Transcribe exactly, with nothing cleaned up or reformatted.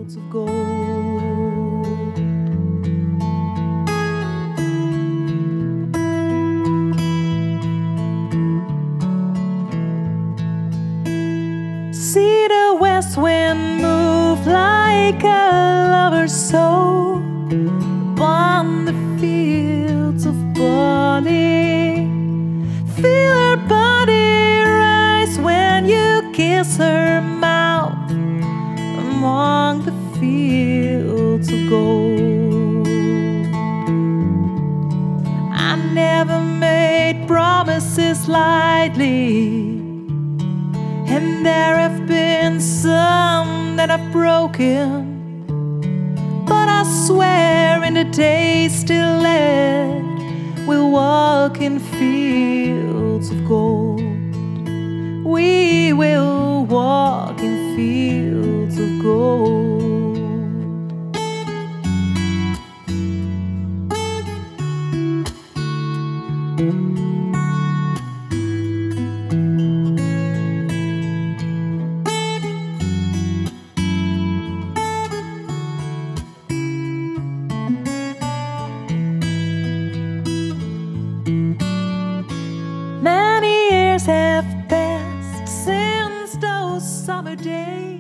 fields of gold. See the west wind move like a lover's soul upon the fields of barley. Feel her body rise when you kiss her mouth among the fields of gold. I never made promises lightly, and there have been some that I've broken, but I swear in the days still led, we'll walk in fields of gold. We will walk in fields of gold. Many years have passed since those summer days.